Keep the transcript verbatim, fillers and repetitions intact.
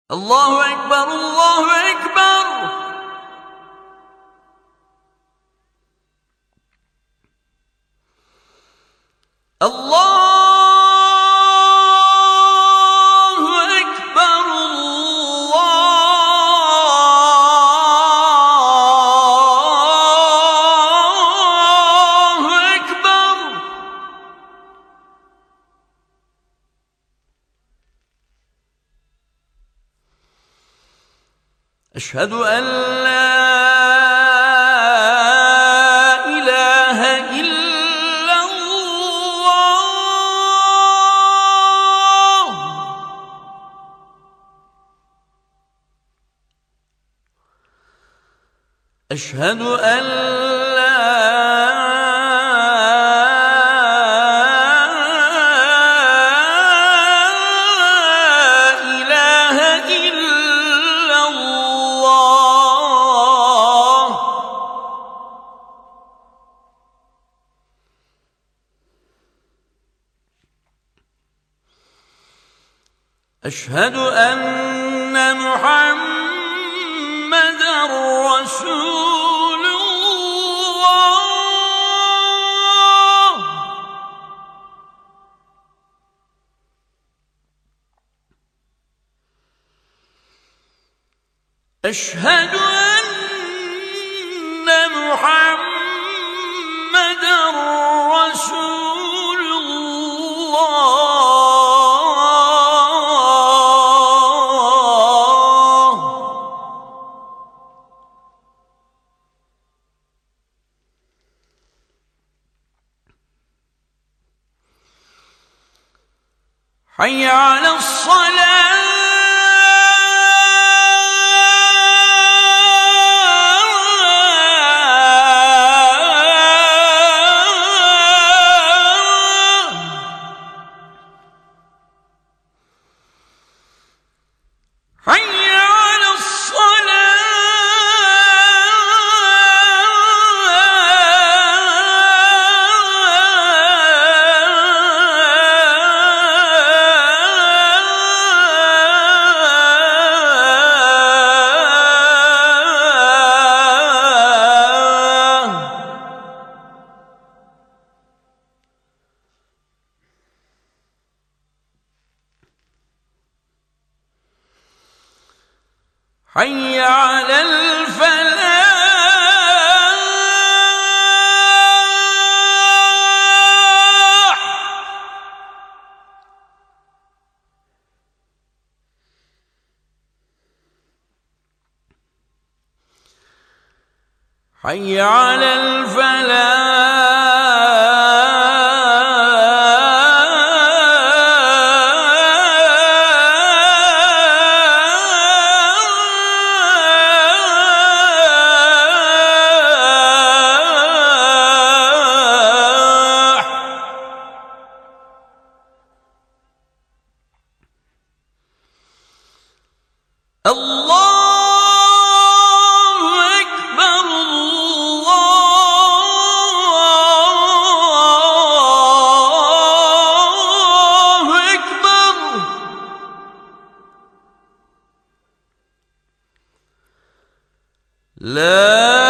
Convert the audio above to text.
الله أكبر الله أكبر. الله أكبر الله أكبر. أشهد أن لا إله إلا الله. أشهد أن لا إله إلا الله. أشهد أن محمدًا رسول الله. أشهد أن محمدًا رسول الله. حي على الصلاة. حي على حي على الفلاح. حي على الفلاح. الله أكبر الله أكبر. لا